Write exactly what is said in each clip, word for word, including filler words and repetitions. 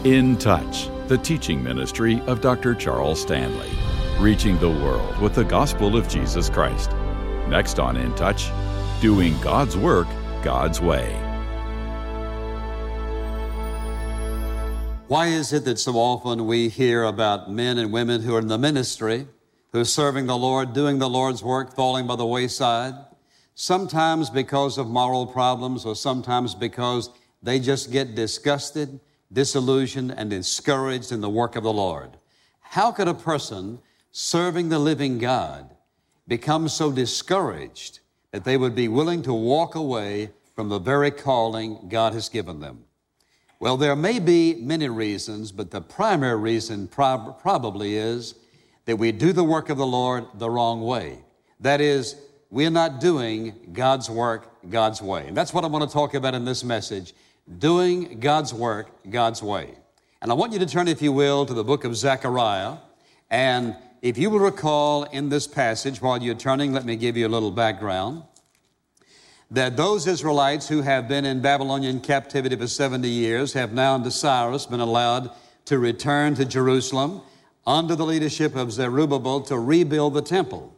In Touch, the teaching ministry of Doctor Charles Stanley, reaching the world with the gospel of Jesus Christ. Next on In Touch, doing God's work God's way. Why is it that so often we hear about men and women who are in the ministry, who are serving the Lord, doing the Lord's work, falling by the wayside? Sometimes because of moral problems, or sometimes because they just get disgusted, disillusioned, and discouraged in the work of the Lord. How could a person serving the living God become so discouraged that they would be willing to walk away from the very calling God has given them? Well, there may be many reasons, but the primary reason prob- probably is that we do the work of the Lord the wrong way. That is, we're not doing God's work God's way. And that's what I want to talk about in this message, doing God's work God's way. And I want you to turn, if you will, to the book of Zechariah. And if you will recall in this passage, while you're turning, let me give you a little background, that those Israelites who have been in Babylonian captivity for seventy years have now under Cyrus been allowed to return to Jerusalem under the leadership of Zerubbabel to rebuild the temple.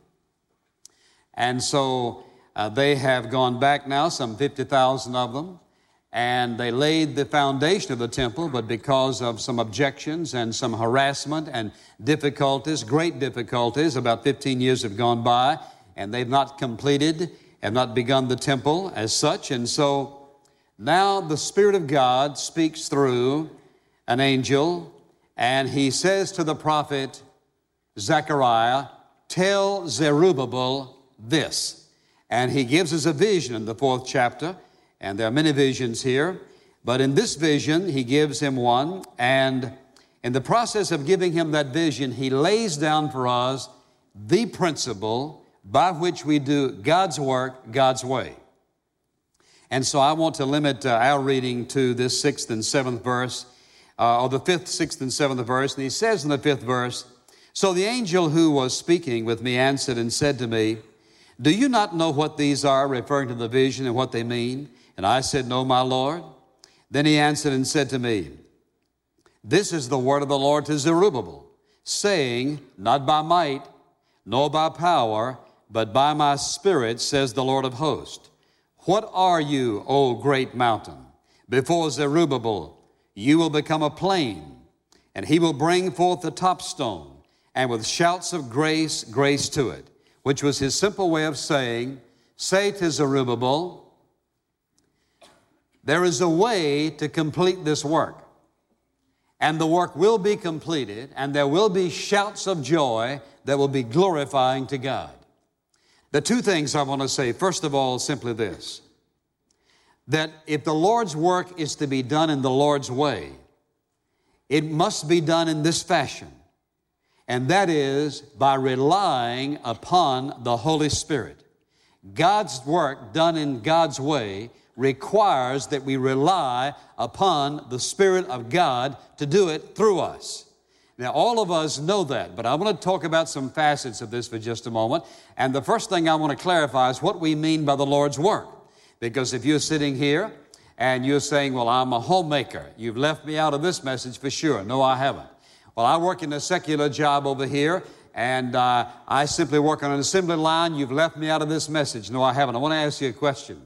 And so uh, they have gone back now, some fifty thousand of them, and they laid the foundation of the temple, but because of some objections and some harassment and difficulties, great difficulties, about fifteen years have gone by, and they've not completed, have not begun the temple as such. And so now the Spirit of God speaks through an angel, and he says to the prophet Zechariah, "Tell Zerubbabel this." And he gives us a vision in the fourth chapter. And there are many visions here, but in this vision, he gives him one, and in the process of giving him that vision, he lays down for us the principle by which we do God's work God's way. And so I want to limit uh, our reading to this sixth and seventh verse, uh, or the fifth, sixth, and seventh verse, and he says in the fifth verse, "So the angel who was speaking with me answered and said to me, 'Do you not know what these are?'" referring to the vision and what they mean. And I said, "No, my Lord." Then he answered and said to me, "This is the word of the Lord to Zerubbabel, saying, not by might, nor by power, but by my Spirit, says the Lord of hosts. What are you, O great mountain? Before Zerubbabel, you will become a plain, and he will bring forth the top stone, and with shouts of grace, grace to it," which was his simple way of saying, say to Zerubbabel, there is a way to complete this work, and the work will be completed, and there will be shouts of joy that will be glorifying to God. The two things I want to say, first of all, simply this, that if the Lord's work is to be done in the Lord's way, it must be done in this fashion, and that is by relying upon the Holy Spirit. God's work done in God's way requires that we rely upon the Spirit of God to do it through us. Now, all of us know that, but I want to talk about some facets of this for just a moment. And the first thing I want to clarify is what we mean by the Lord's work. Because if you're sitting here and you're saying, well, I'm a homemaker, you've left me out of this message for sure. No, I haven't. Well, I work in a secular job over here, and uh, I simply work on an assembly line. You've left me out of this message. No, I haven't. I want to ask you a question.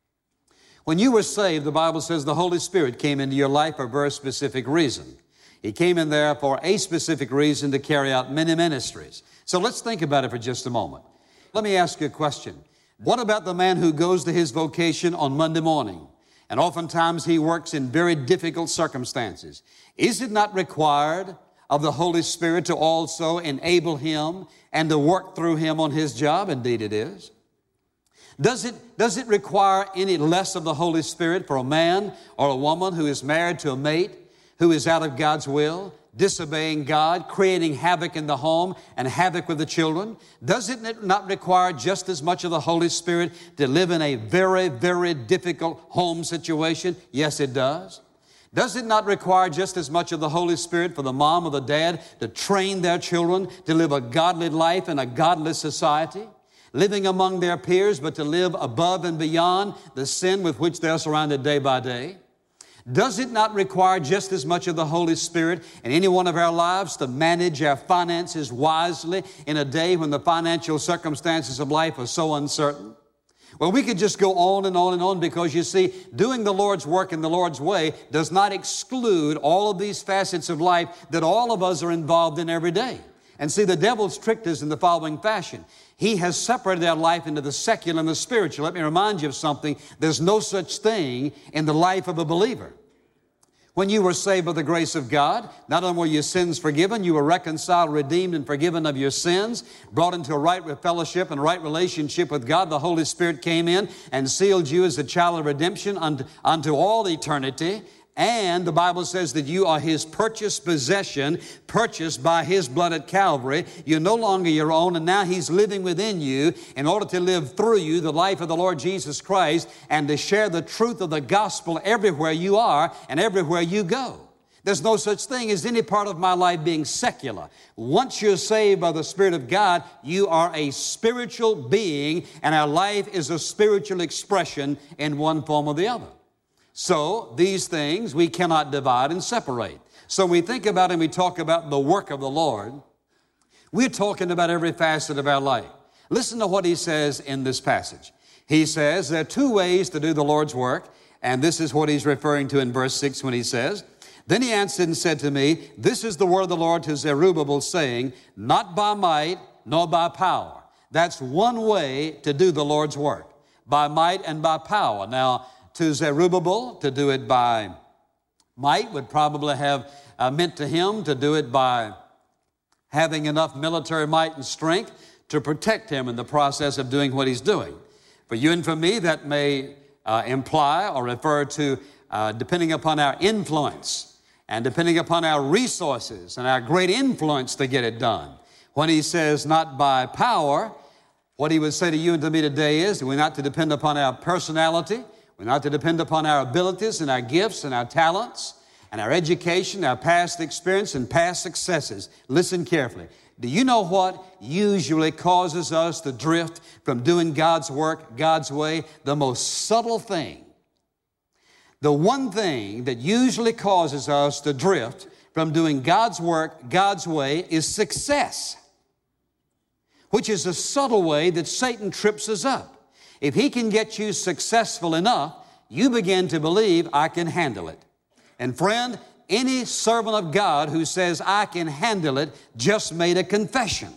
When you were saved, the Bible says the Holy Spirit came into your life for a very specific reason. He came in there for a specific reason to carry out many ministries. So let's think about it for just a moment. Let me ask you a question. What about the man who goes to his vocation on Monday morning? And oftentimes he works in very difficult circumstances. Is it not required of the Holy Spirit to also enable him and to work through him on his job? Indeed it is. Does it, does it require any less of the Holy Spirit for a man or a woman who is married to a mate who is out of God's will, disobeying God, creating havoc in the home and havoc with the children? Does it not require just as much of the Holy Spirit to live in a very, very difficult home situation? Yes, it does. Does it not require just as much of the Holy Spirit for the mom or the dad to train their children to live a godly life in a godless society? Living among their peers, but to live above and beyond the sin with which they're surrounded day by day? Does it not require just as much of the Holy Spirit in any one of our lives to manage our finances wisely in a day when the financial circumstances of life are so uncertain? Well, we could just go on and on and on, because you see, doing the Lord's work in the Lord's way does not exclude all of these facets of life that all of us are involved in every day. And see, the devil's tricked us in the following fashion. He has separated our life into the secular and the spiritual. Let me remind you of something. There's no such thing in the life of a believer. When you were saved by the grace of God, not only were your sins forgiven, you were reconciled, redeemed, and forgiven of your sins, brought into a right fellowship and right relationship with God. The Holy Spirit came in and sealed you as a child of redemption unto, unto all eternity. And the Bible says that you are His purchased possession, purchased by His blood at Calvary. You're no longer your own, and now He's living within you in order to live through you the life of the Lord Jesus Christ and to share the truth of the gospel everywhere you are and everywhere you go. There's no such thing as any part of my life being secular. Once you're saved by the Spirit of God, you are a spiritual being, and our life is a spiritual expression in one form or the other. So these things we cannot divide and separate. So we think about and we talk about the work of the Lord. We're talking about every facet of our life. Listen to what he says in this passage. He says there are two ways to do the Lord's work, and this is what he's referring to in verse six when he says, "Then he answered and said to me, This is the word of the Lord to Zerubbabel, saying, Not by might nor by power." That's one way to do the Lord's work, by might and by power. Now, to Zerubbabel, to do it by might would probably have uh, meant to him to do it by having enough military might and strength to protect him in the process of doing what he's doing. For you and for me, that may uh, imply or refer to uh, depending upon our influence and depending upon our resources and our great influence to get it done. When he says not by power, what he would say to you and to me today is that we're not to depend upon our personality. We're not to depend upon our abilities and our gifts and our talents and our education, our past experience and past successes. Listen carefully. Do you know what usually causes us to drift from doing God's work God's way? The most subtle thing. The one thing that usually causes us to drift from doing God's work God's way is success, which is a subtle way that Satan trips us up. If he can get you successful enough, you begin to believe, I can handle it. And friend, any servant of God who says, I can handle it, just made a confession.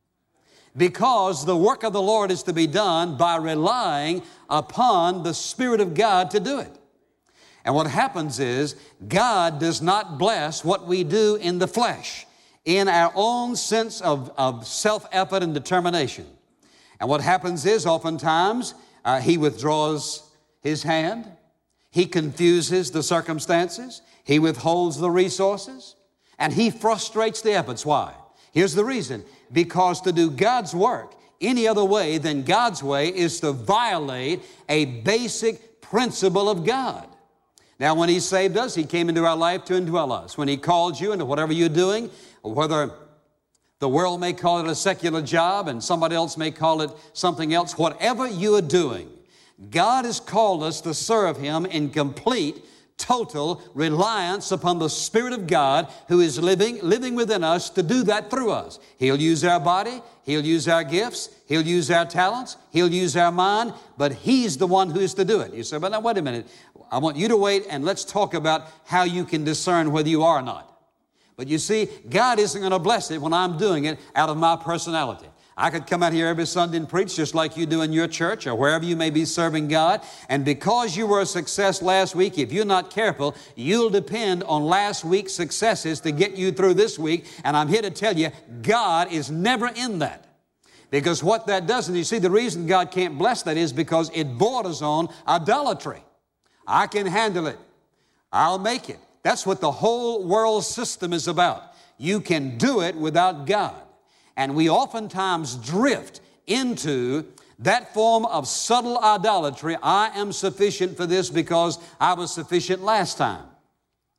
Because the work of the Lord is to be done by relying upon the Spirit of God to do it. And what happens is, God does not bless what we do in the flesh, in our own sense of, of self-effort and determination. And what happens is, oftentimes, uh, He withdraws His hand. He confuses the circumstances. He withholds the resources. And He frustrates the efforts. Why? Here's the reason. Because to do God's work any other way than God's way is to violate a basic principle of God. Now, when He saved us, He came into our life to indwell us. When He called you into whatever you're doing, or whether the world may call it a secular job and somebody else may call it something else. Whatever you are doing, God has called us to serve Him in complete, total reliance upon the Spirit of God who is living, living within us to do that through us. He'll use our body. He'll use our gifts. He'll use our talents. He'll use our mind. But He's the one who is to do it. You say, but now wait a minute. I want you to wait and let's talk about how you can discern whether you are or not. But you see, God isn't going to bless it when I'm doing it out of my personality. I could come out here every Sunday and preach just like you do in your church or wherever you may be serving God. And because you were a success last week, if you're not careful, you'll depend on last week's successes to get you through this week. And I'm here to tell you, God is never in that. Because what that does, and you see the reason God can't bless that is because it borders on idolatry. I can handle it. I'll make it. That's what the whole world system is about. You can do it without God. And we oftentimes drift into that form of subtle idolatry. I am sufficient for this because I was sufficient last time.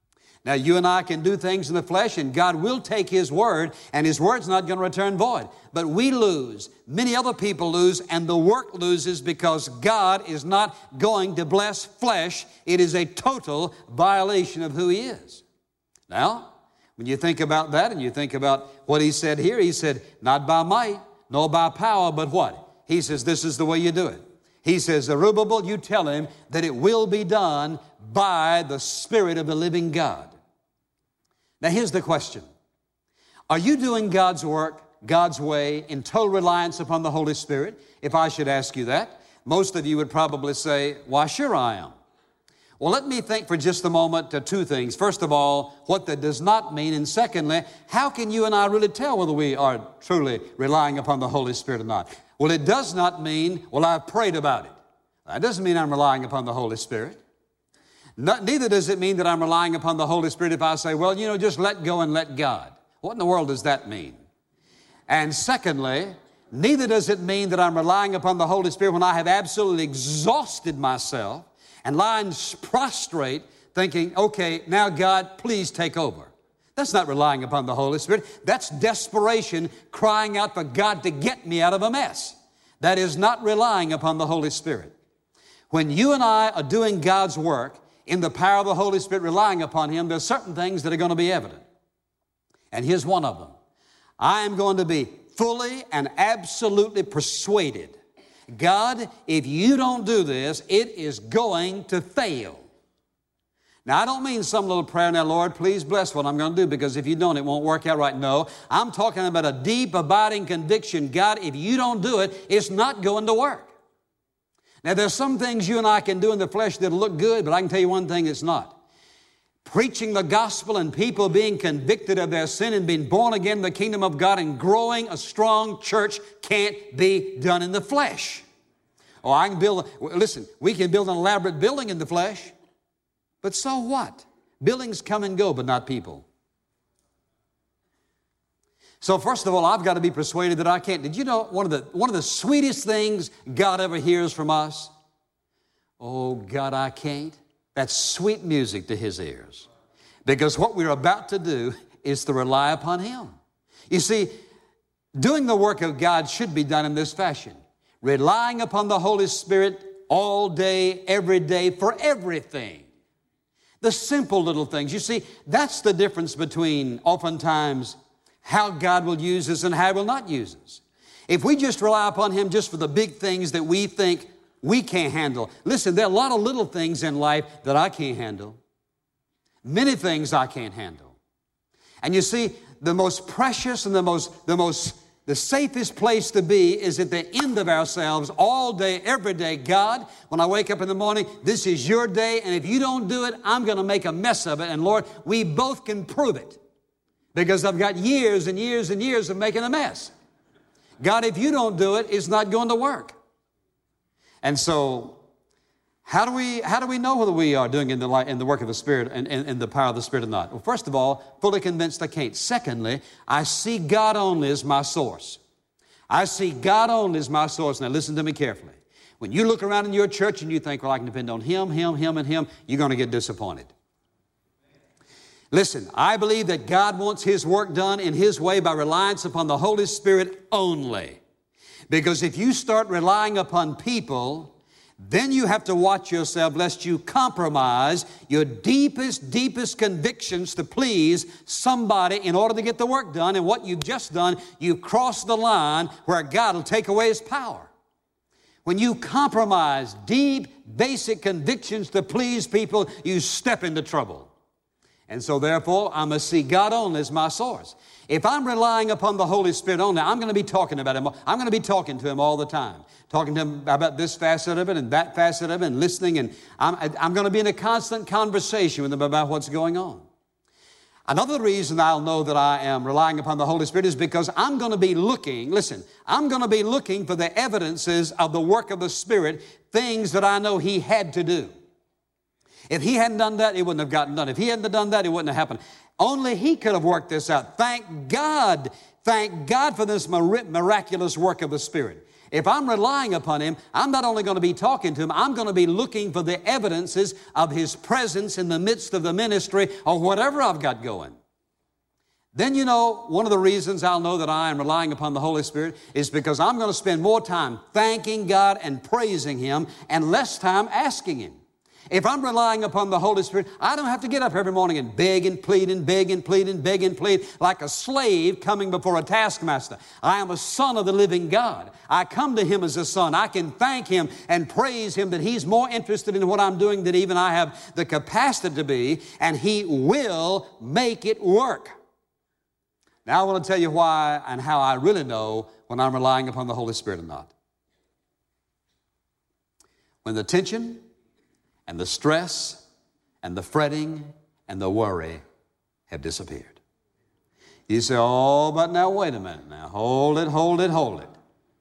Now, you and I can do things in the flesh, and God will take His word, and His word's not going to return void. But we lose. Many other people lose, and the work loses because God is not going to bless flesh. It is a total violation of who He is. Now, when you think about that and you think about what He said here, He said, not by might, nor by power, but what? He says, this is the way you do it. He says, Zerubbabel, you tell him that it will be done by the Spirit of the living God. Now, here's the question. Are you doing God's work, God's way, in total reliance upon the Holy Spirit? If I should ask you that, most of you would probably say, why, sure I am. Well, let me think for just a moment of two things. First of all, what that does not mean. And secondly, how can you and I really tell whether we are truly relying upon the Holy Spirit or not? Well, it does not mean, well, I've prayed about it. That doesn't mean I'm relying upon the Holy Spirit. Not, neither does it mean that I'm relying upon the Holy Spirit if I say, well, you know, just let go and let God. What in the world does that mean? And secondly, neither does it mean that I'm relying upon the Holy Spirit when I have absolutely exhausted myself and lying prostrate thinking, okay, now God, please take over. That's not relying upon the Holy Spirit. That's desperation, crying out for God to get me out of a mess. That is not relying upon the Holy Spirit. When you and I are doing God's work in the power of the Holy Spirit, relying upon Him, there's certain things that are going to be evident. And here's one of them. I am going to be fully and absolutely persuaded. God, if you don't do this, it is going to fail. Now, I don't mean some little prayer, now, Lord, please bless what I'm going to do, because if you don't, it won't work out right. No, I'm talking about a deep, abiding conviction. God, if you don't do it, it's not going to work. Now, there's some things you and I can do in the flesh that look good, but I can tell you one thing, it's not. Preaching the gospel and people being convicted of their sin and being born again in the kingdom of God and growing a strong church can't be done in the flesh. Oh, I can build, listen, we can build an elaborate building in the flesh, but so what? Buildings come and go, but not people. So first of all, I've got to be persuaded that I can't. Did you know one of the, one of the sweetest things God ever hears from us? Oh, God, I can't. That's sweet music to His ears. Because what we're about to do is to rely upon Him. You see, doing the work of God should be done in this fashion. Relying upon the Holy Spirit all day, every day, for everything. The simple little things. You see, that's the difference between oftentimes how God will use us and how He will not use us. If we just rely upon Him just for the big things that we think we can't handle. Listen, there are a lot of little things in life that I can't handle. Many things I can't handle. And you see, the most precious and the most, the most, the safest place to be is at the end of ourselves all day, every day. God, when I wake up in the morning, this is your day, and if you don't do it, I'm going to make a mess of it. And Lord, we both can prove it because I've got years and years and years of making a mess. God, if you don't do it, it's not going to work. And so, how do we how do we know whether we are doing in the light, in the work of the Spirit and in the power of the Spirit or not? Well, first of all, fully convinced I can't. Secondly, I see God only as my source. I see God only as my source. Now, listen to me carefully. When you look around in your church and you think, well, I can depend on Him, Him, Him, and Him, you're going to get disappointed. Listen, I believe that God wants His work done in His way by reliance upon the Holy Spirit only. Because if you start relying upon people, then you have to watch yourself lest you compromise your deepest, deepest convictions to please somebody in order to get the work done. And what you've just done, you've crossed the line where God will take away His power. When you compromise deep, basic convictions to please people, you step into trouble. And so therefore, I must see God only as my source. If I'm relying upon the Holy Spirit only, I'm going to be talking about Him. I'm going to be talking to Him all the time. Talking to Him about this facet of it and that facet of it and listening. And I'm, I'm going to be in a constant conversation with Him about what's going on. Another reason I'll know that I am relying upon the Holy Spirit is because I'm going to be looking, listen, I'm going to be looking for the evidences of the work of the Spirit, things that I know He had to do. If He hadn't done that, it wouldn't have gotten done. If He hadn't done that, it wouldn't have happened. Only He could have worked this out. Thank God. Thank God for this miraculous work of the Spirit. If I'm relying upon Him, I'm not only going to be talking to Him, I'm going to be looking for the evidences of His presence in the midst of the ministry or whatever I've got going. Then, you know, one of the reasons I'll know that I am relying upon the Holy Spirit is because I'm going to spend more time thanking God and praising Him and less time asking Him. If I'm relying upon the Holy Spirit, I don't have to get up every morning and beg and plead and beg and plead and beg and plead like a slave coming before a taskmaster. I am a son of the living God. I come to Him as a son. I can thank Him and praise Him that He's more interested in what I'm doing than even I have the capacity to be, and He will make it work. Now I want to tell you why and how I really know when I'm relying upon the Holy Spirit or not. When the tension and the stress and the fretting and the worry have disappeared. You say, oh, but now wait a minute now. Hold it, hold it, hold it.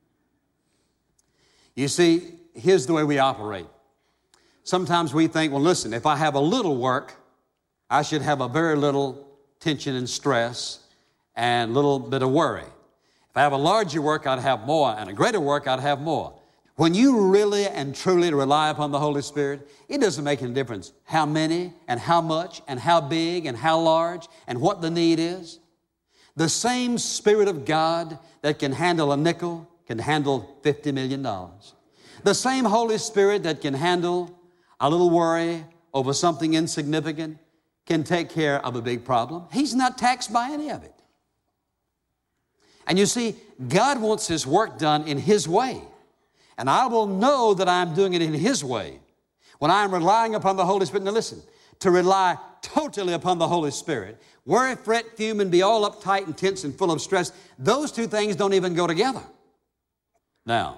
You see, here's the way we operate. Sometimes we think, well, listen, if I have a little work, I should have a very little tension and stress and a little bit of worry. If I have a larger work, I'd have more, and a greater work, I'd have more. When you really and truly rely upon the Holy Spirit, it doesn't make any difference how many and how much and how big and how large and what the need is. The same Spirit of God that can handle a nickel can handle fifty million dollars. The same Holy Spirit that can handle a little worry over something insignificant can take care of a big problem. He's not taxed by any of it. And you see, God wants His work done in His way. And I will know that I'm doing it in His way when I'm relying upon the Holy Spirit. Now listen, to rely totally upon the Holy Spirit, worry, fret, fume, and be all uptight and tense and full of stress, those two things don't even go together. Now,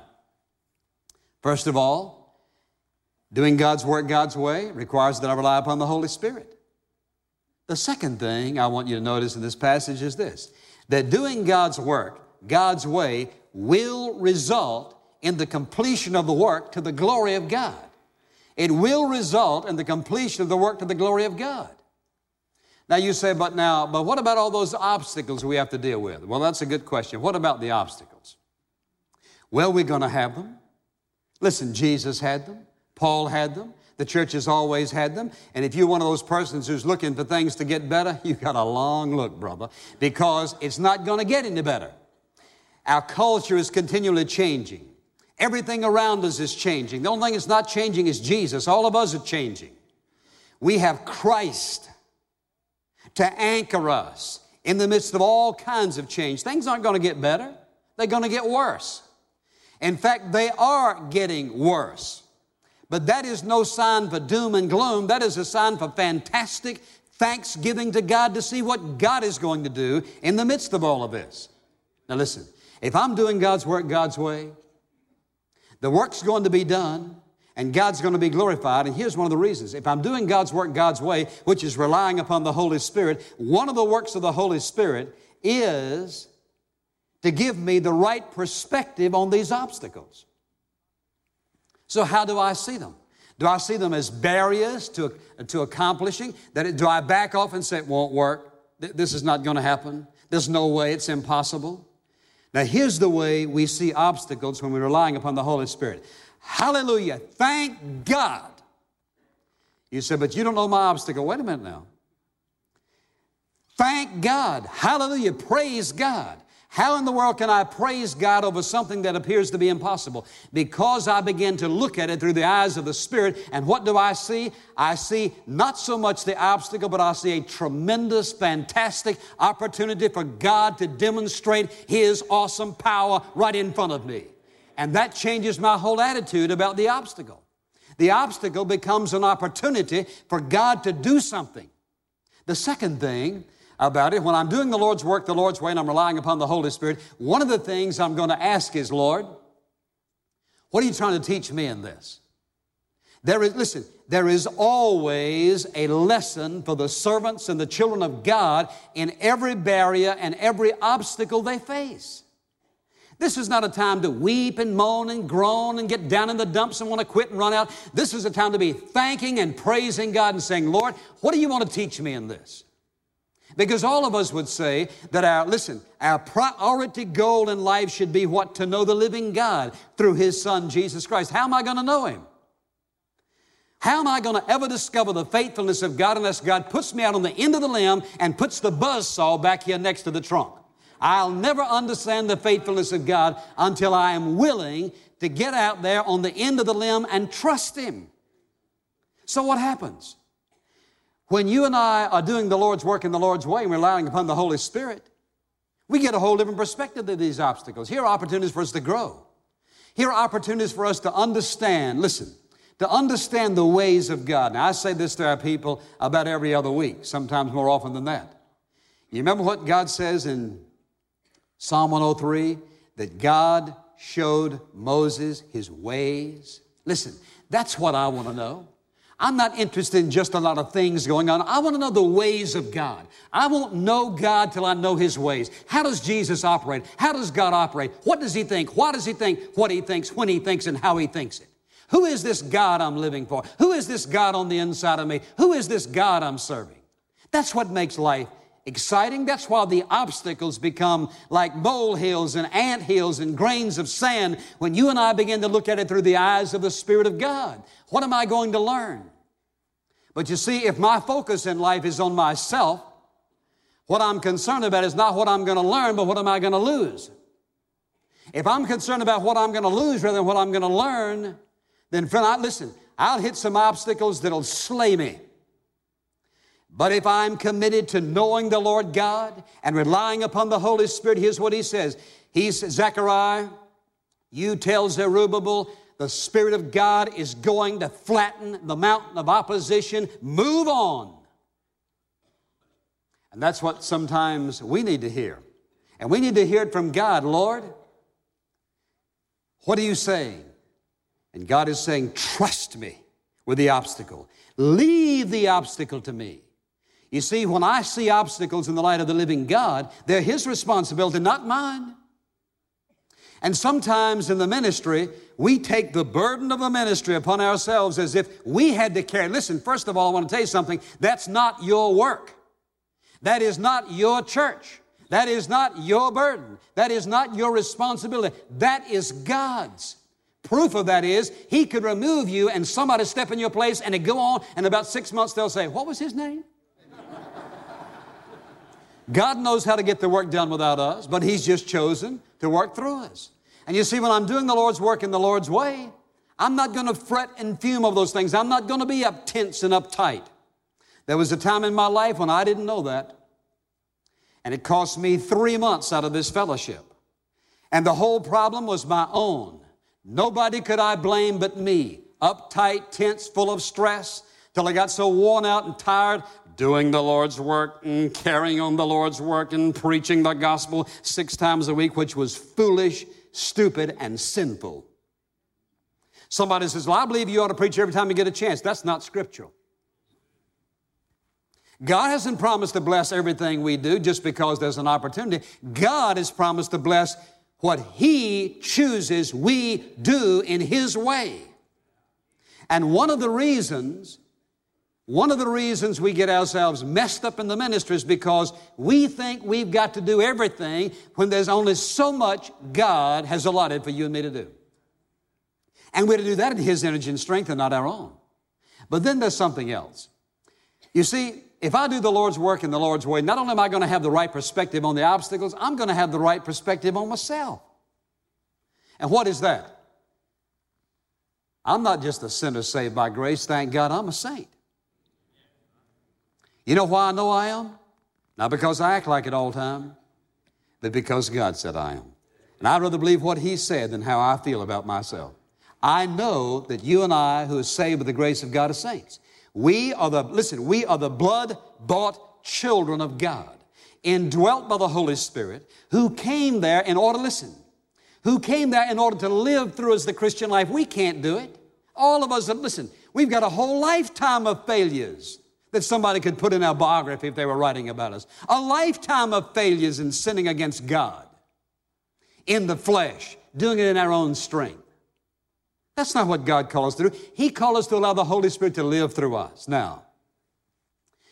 first of all, doing God's work God's way requires that I rely upon the Holy Spirit. The second thing I want you to notice in this passage is this, that doing God's work God's way will result in the completion of the work to the glory of God. It will result in the completion of the work to the glory of God. Now you say, but now, but what about all those obstacles we have to deal with? Well, that's a good question. What about the obstacles? Well, we're going to have them. Listen, Jesus had them. Paul had them. The church has always had them. And if you're one of those persons who's looking for things to get better, you've got a long look, brother, because it's not going to get any better. Our culture is continually changing. Everything around us is changing. The only thing that's not changing is Jesus. All of us are changing. We have Christ to anchor us in the midst of all kinds of change. Things aren't going to get better. They're going to get worse. In fact, they are getting worse. But that is no sign for doom and gloom. That is a sign for fantastic thanksgiving to God to see what God is going to do in the midst of all of this. Now listen, if I'm doing God's work God's way, the work's going to be done, and God's going to be glorified. And here's one of the reasons. If I'm doing God's work God's way, which is relying upon the Holy Spirit, one of the works of the Holy Spirit is to give me the right perspective on these obstacles. So how do I see them? Do I see them as barriers to, to accomplishing? That it, do I back off and say, it won't work? This is not going to happen. There's no way. It's impossible. Now, here's the way we see obstacles when we're relying upon the Holy Spirit. Hallelujah. Thank God. You say, but you don't know my obstacle. Wait a minute now. Thank God. Hallelujah. Praise God. How in the world can I praise God over something that appears to be impossible? Because I begin to look at it through the eyes of the Spirit. And what do I see? I see not so much the obstacle, but I see a tremendous, fantastic opportunity for God to demonstrate His awesome power right in front of me. And that changes my whole attitude about the obstacle. The obstacle becomes an opportunity for God to do something. The second thing about it, when I'm doing the Lord's work the Lord's way and I'm relying upon the Holy Spirit, one of the things I'm going to ask is, Lord, what are you trying to teach me in this? There is, listen, there is always a lesson for the servants and the children of God in every barrier and every obstacle they face. This is not a time to weep and moan and groan and get down in the dumps and want to quit and run out. This is a time to be thanking and praising God and saying, Lord, what do you want to teach me in this? Because all of us would say that our, listen, our priority goal in life should be what? To know the living God through His Son, Jesus Christ. How am I going to know Him? How am I going to ever discover the faithfulness of God unless God puts me out on the end of the limb and puts the buzzsaw back here next to the trunk? I'll never understand the faithfulness of God until I am willing to get out there on the end of the limb and trust Him. So what happens? When you and I are doing the Lord's work in the Lord's way and relying upon the Holy Spirit, we get a whole different perspective of these obstacles. Here are opportunities for us to grow. Here are opportunities for us to understand, listen, to understand the ways of God. Now, I say this to our people about every other week, sometimes more often than that. You remember what God says in Psalm one oh three? That God showed Moses His ways. Listen, that's what I want to know. I'm not interested in just a lot of things going on. I want to know the ways of God. I won't know God till I know His ways. How does Jesus operate? How does God operate? What does He think? Why does He think what He thinks, when He thinks, and how He thinks it? Who is this God I'm living for? Who is this God on the inside of me? Who is this God I'm serving? That's what makes life exciting. That's why the obstacles become like molehills and anthills and grains of sand when you and I begin to look at it through the eyes of the Spirit of God. What am I going to learn? But you see, if my focus in life is on myself, what I'm concerned about is not what I'm going to learn, but what am I going to lose? If I'm concerned about what I'm going to lose rather than what I'm going to learn, then friend, I, listen, I'll hit some obstacles that'll slay me. But if I'm committed to knowing the Lord God and relying upon the Holy Spirit, here's what He says. He says, Zechariah, you tell Zerubbabel, the Spirit of God is going to flatten the mountain of opposition. Move on. And that's what sometimes we need to hear. And we need to hear it from God. Lord, what are you saying? And God is saying, trust me with the obstacle. Leave the obstacle to me. You see, when I see obstacles in the light of the living God, they're His responsibility, not mine. And sometimes in the ministry, we take the burden of the ministry upon ourselves as if we had to carry. Listen, first of all, I want to tell you something. That's not your work. That is not your church. That is not your burden. That is not your responsibility. That is God's. Proof of that is He could remove you and somebody step in your place and it go on, and about six months they'll say, what was his name? God knows how to get the work done without us, but He's just chosen to work through us. And you see, when I'm doing the Lord's work in the Lord's way, I'm not going to fret and fume over those things. I'm not going to be up tense and uptight. There was a time in my life when I didn't know that. And it cost me three months out of this fellowship. And the whole problem was my own. Nobody could I blame but me. Uptight, tense, full of stress, till I got so worn out and tired doing the Lord's work and carrying on the Lord's work and preaching the gospel six times a week, which was foolish, stupid, and sinful. Somebody says, well, I believe you ought to preach every time you get a chance. That's not scriptural. God hasn't promised to bless everything we do just because there's an opportunity. God has promised to bless what He chooses we do in His way. And one of the reasons One of the reasons we get ourselves messed up in the ministry is because we think we've got to do everything when there's only so much God has allotted for you and me to do. And we're to do that in His energy and strength and not our own. But then there's something else. You see, if I do the Lord's work in the Lord's way, not only am I going to have the right perspective on the obstacles, I'm going to have the right perspective on myself. And what is that? I'm not just a sinner saved by grace. Thank God I'm a saint. You know why I know I am? Not because I act like it all the time, but because God said I am. And I'd rather believe what He said than how I feel about myself. I know that you and I, who are saved by the grace of God, are saints. We are the, listen, we are the blood-bought children of God, indwelt by the Holy Spirit, who came there in order, listen, who came there in order to live through us the Christian life. We can't do it. All of us, listen, we've got a whole lifetime of failures that somebody could put in our biography if they were writing about us. A lifetime of failures in sinning against God, in the flesh, doing it in our own strength. That's not what God called us to do. He called us to allow the Holy Spirit to live through us. Now,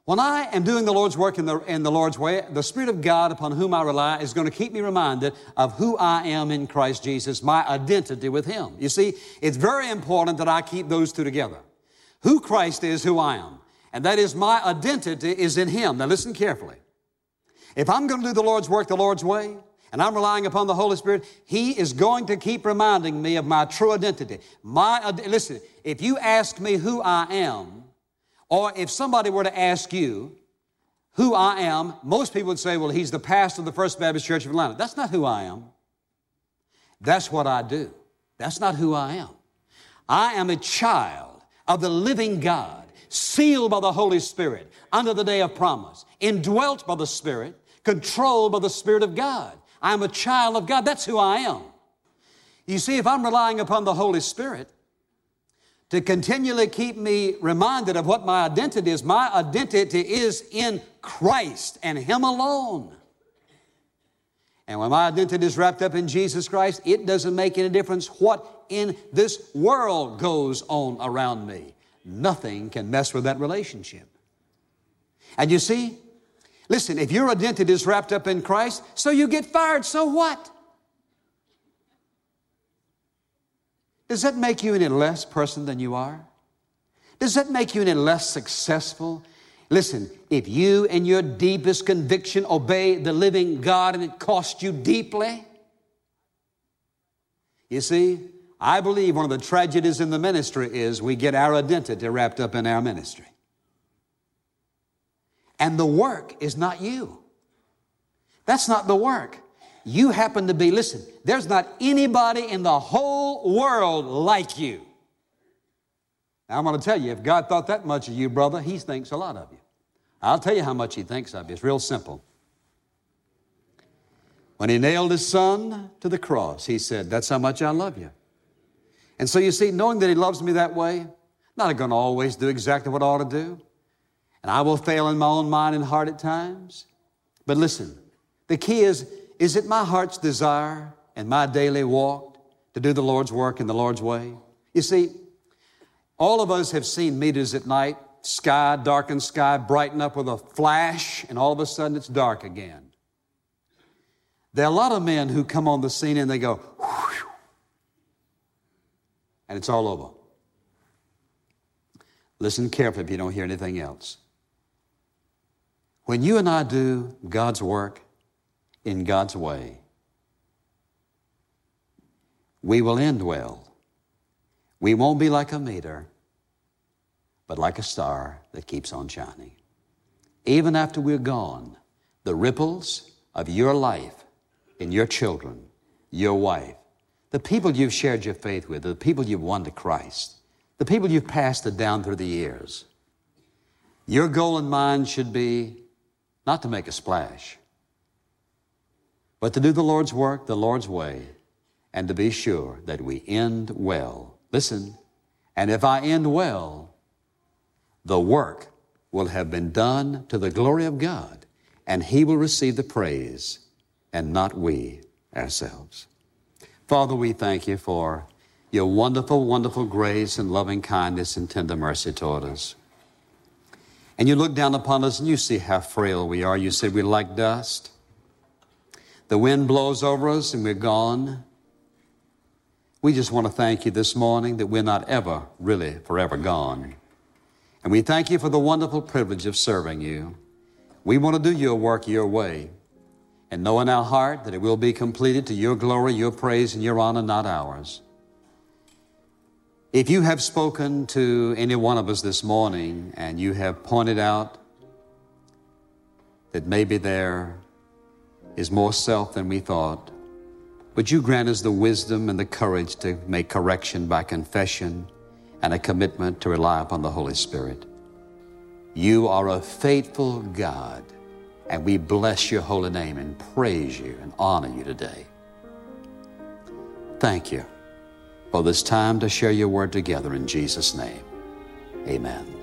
When I am doing the Lord's work in the, in the Lord's way, the Spirit of God upon whom I rely is going to keep me reminded of who I am in Christ Jesus, my identity with Him. You see, it's very important that I keep those two together. Who Christ is, who I am. And that is, my identity is in Him. Now listen carefully. If I'm going to do the Lord's work the Lord's way, and I'm relying upon the Holy Spirit, He is going to keep reminding me of my true identity. My, listen, if you ask me who I am, or if somebody were to ask you who I am, most people would say, well, he's the pastor of the First Baptist Church of Atlanta. That's not who I am. That's what I do. That's not who I am. I am a child of the living God, sealed by the Holy Spirit, under the day of promise, indwelt by the Spirit, controlled by the Spirit of God. I am a child of God. That's who I am. You see, if I'm relying upon the Holy Spirit to continually keep me reminded of what my identity is, my identity is in Christ and Him alone. And when my identity is wrapped up in Jesus Christ, it doesn't make any difference what in this world goes on around me. Nothing can mess with that relationship. And you see, listen, if your identity is wrapped up in Christ, so you get fired, so what? Does that make you any less person than you are? Does that make you any less successful? Listen, if you in your deepest conviction obey the living God and it costs you deeply, you see, I believe one of the tragedies in the ministry is we get our identity wrapped up in our ministry. And the work is not you. That's not the work. You happen to be, listen, there's not anybody in the whole world like you. Now, I'm going to tell you, if God thought that much of you, brother, He thinks a lot of you. I'll tell you how much He thinks of you. It's real simple. When He nailed His Son to the cross, He said, that's how much I love you. And so you see, knowing that He loves me that way, I'm not going to always do exactly what I ought to do. And I will fail in my own mind and heart at times. But listen, the key is, is it my heart's desire and my daily walk to do the Lord's work in the Lord's way? You see, all of us have seen meters at night, sky, darkened sky, brighten up with a flash, and all of a sudden it's dark again. There are a lot of men who come on the scene and they go, whew, and it's all over. Listen carefully if you don't hear anything else. When you and I do God's work in God's way, we will end well. We won't be like a meter, but like a star that keeps on shining. Even after we're gone, the ripples of your life and your children, your wife, the people you've shared your faith with, the people you've won to Christ, the people you've passed it down through the years, your goal in mind should be not to make a splash, but to do the Lord's work the Lord's way and to be sure that we end well. Listen, and if I end well, the work will have been done to the glory of God, and He will receive the praise and not we ourselves. Father, we thank You for Your wonderful, wonderful grace and loving kindness and tender mercy toward us. And You look down upon us and You see how frail we are. You said we're like dust. The wind blows over us and we're gone. We just want to thank You this morning that we're not ever really forever gone. And we thank You for the wonderful privilege of serving You. We want to do Your work Your way and know in our heart that it will be completed to Your glory, Your praise, and Your honor, not ours. If You have spoken to any one of us this morning and You have pointed out that maybe there is more self than we thought, would You grant us the wisdom and the courage to make correction by confession and a commitment to rely upon the Holy Spirit. You are a faithful God, and we bless Your holy name and praise You and honor You today. Thank You for this time to share Your word together in Jesus' name. Amen.